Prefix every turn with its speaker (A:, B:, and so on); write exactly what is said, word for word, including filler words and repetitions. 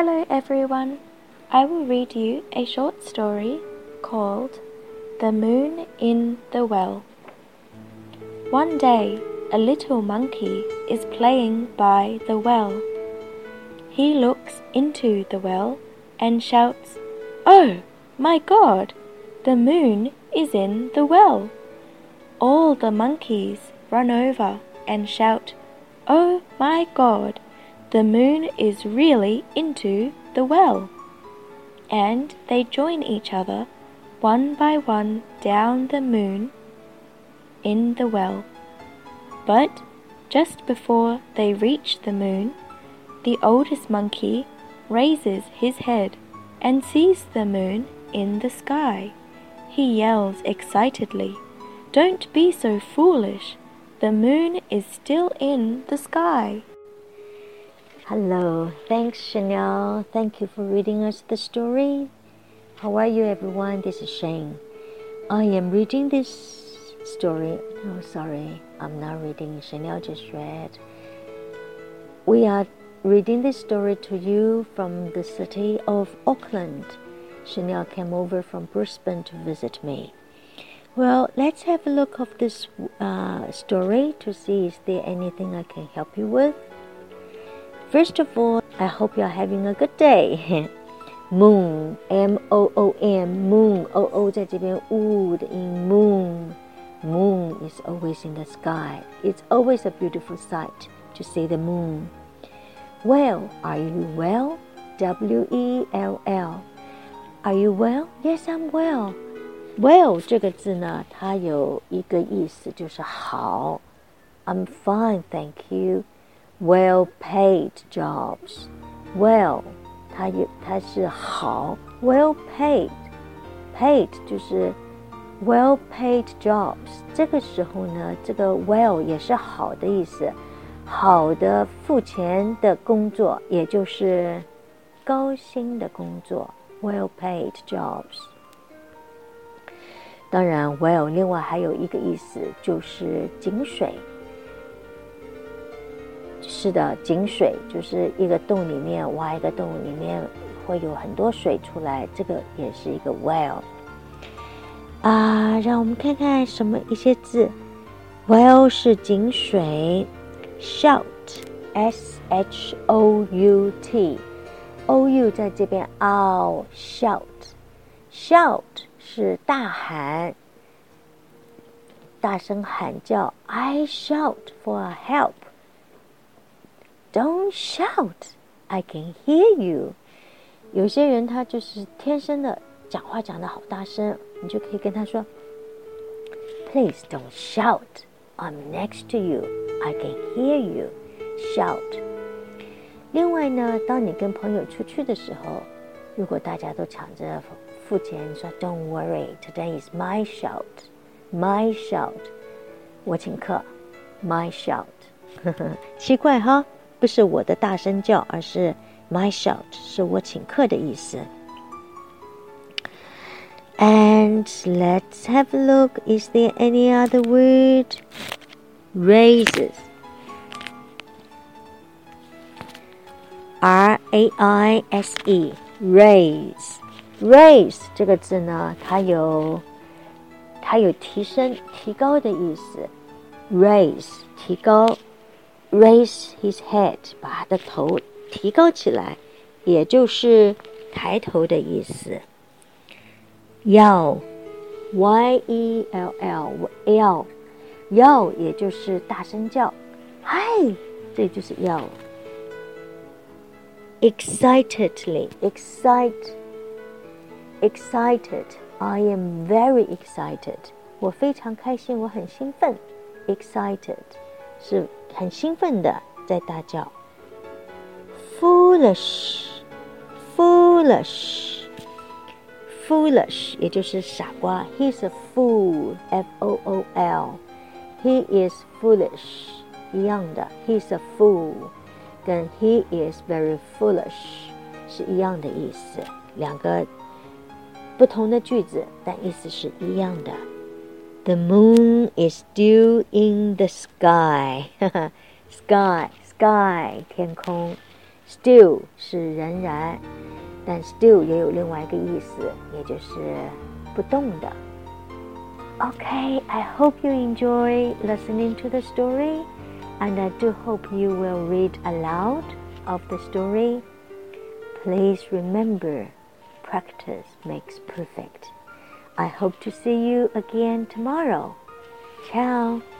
A: Hello everyone, I will read you a short story called The Moon in the Well. One day, a little monkey is playing by the well. He looks into the well and shouts, "Oh, my God, the moon is in the well." All the monkeys run over and shout, "Oh my God, the moon is really into the well." And they join each other one by one down the moon in the well. But just before they reach the moon, the oldest monkey raises his head and sees the moon in the sky. He yells excitedly, "Don't be so foolish! The moon is still in the sky."
B: Hello, thanks Chanel. Thank you for reading us the story. How are you everyone? This is Shane. I am reading this story. Oh, sorry, I'm not reading. Chanel just read. We are reading this story to you from the city of Auckland. Chanel came over from Brisbane to visit me. Well, let's have a look of this uh, story to see is there anything I can help you with. First of all, I hope you're having a good day. Moon, M O O N, moon, O O 在这边 U 的音 moon. Moon is always in the sky. It's always a beautiful sight to see the moon. Well, are you well? W E L L. Are you well? Yes, I'm well. Well 这个字呢，它有一个意思就是好。I'm fine, thank you. Well-paid jobs. Well, 它有它是好。Well-paid, paid 就是 well-paid jobs. 这个时候呢，这个 well 也是好的意思，好的付钱的工作，也就是高薪的工作。Well-paid jobs. 当然 well 另外还有一个意思就是井水。是的，井水就是一个洞里面挖一个洞，里面会有很多水出来，这个也是一个 well 啊。让我们看看什么一些字。well 是井水。 shout S H O U T O U 在这边 ow shout shout 是大喊，大声喊叫。 I shout for help. Don't shout, I can hear you. 有些人他就是天生的讲话讲得好大声，你就可以跟他说 Please don't shout, I'm next to you, I can hear you. Shout. 另外呢，当你跟朋友出去的时候，如果大家都抢着付钱，说 Don't worry, today is my shout. My shout. 我请客 My shout. 奇怪哈，不是我的大声叫，而是 my shout 是我请客的意思。 And let's have a look. Is there any other word? Raises. R A I S E. Raise. Raise 这个字呢，它有它有提升提高的意思。 Raise 提高。Raise his head 把他的头提高起来，也就是抬头的意思。 Yell Y E L L Yell Yell 也就是大声叫。嗨，这就是 Yell。 Excitedly Excite Excited I am very excited. 我非常开心，我很兴奋。 Excited 是很兴奋的在大叫。 Foolish Foolish Foolish 也就是傻瓜。 He's a fool F O O L He is foolish 一样的。 He's a fool 跟 He is very foolish 是一样的意思，两个不同的句子，但意思是一样的。 The moon is still in the sky. Sky, sky, 天空 still 是仍然，但 still 也有另外一个意思，也就是不动的。Okay, I hope you enjoy listening to the story, and I do hope you will read aloud of the story. Please remember, practice makes perfect. I hope to see you again tomorrow. Ciao.